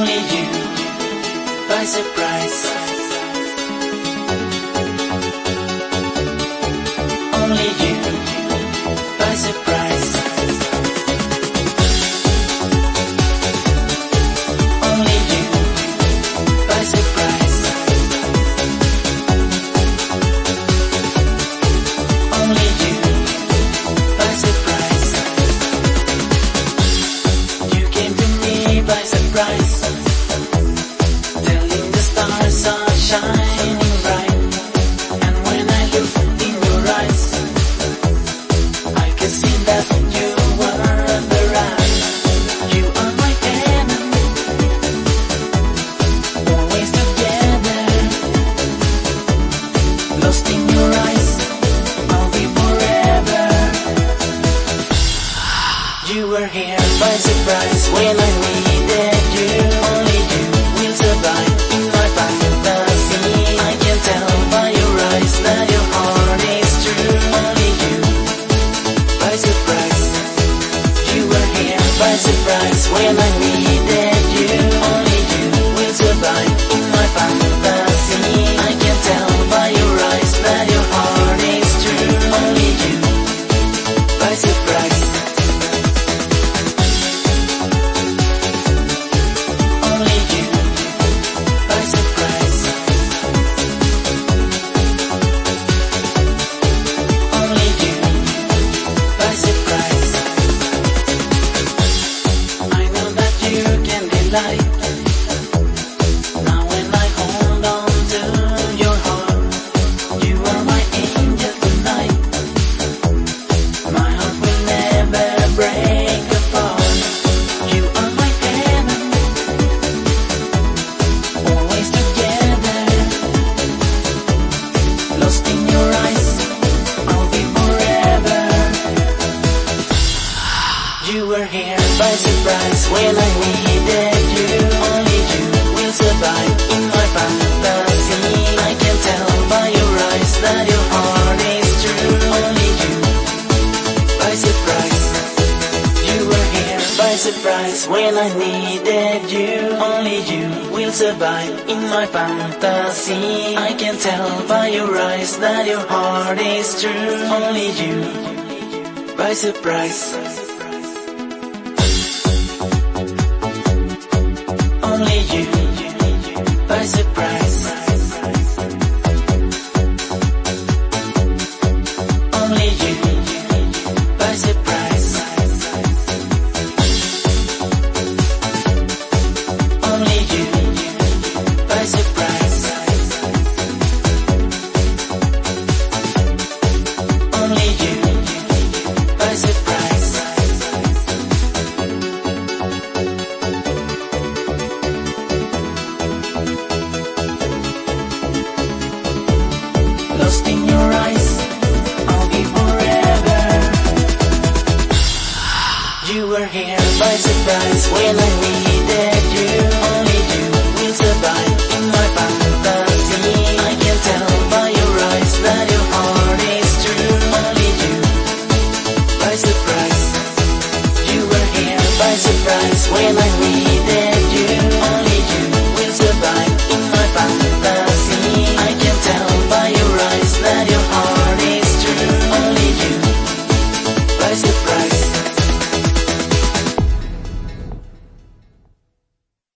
only you, by surprise. Only you, by surprise. Only you, by surprise. Only you, by surprise. You came to me by surprise, telling the stars are shining bright. And when I looked in your eyes, I could see that you were the right. You are my enemy, always together. Lost in your eyes, I'll be forever. You were here by surprise when I needed you. Only you will survive in my fantasy. I can tell by your eyes that your heart is true. Only you, by surprise. You were here by surprise when I needed you. Only you will survive in my fantasy. I can tell by your eyes that your heart is true. Only you, by surprise. Only you, by surprise. Only you, by surprise. I know that you can delight. Now when I hold on to your heart, you are my angel tonight. My heart will never break apart. You are my enemy, always together. Lost in your eyes, I'll be forever. You were here by surprise when I needed you. Only you will survive in my fantasy. I can tell by your eyes that your heart is true. Only you, by surprise. You were here by surprise when I needed you. Only you will survive in my fantasy. I can tell by your eyes that your heart is true. Only you, by surprise. Only you, by surprise. Only you, by surprise. Only you, by surprise. Only you, by surprise. Lost in your eyes, I'll be forever. You were here by surprise when I needed you. Only you will survive in my fantasy. I can tell by your eyes that your heart is true. Only you, by surprise. You were here by surprise when I needed you.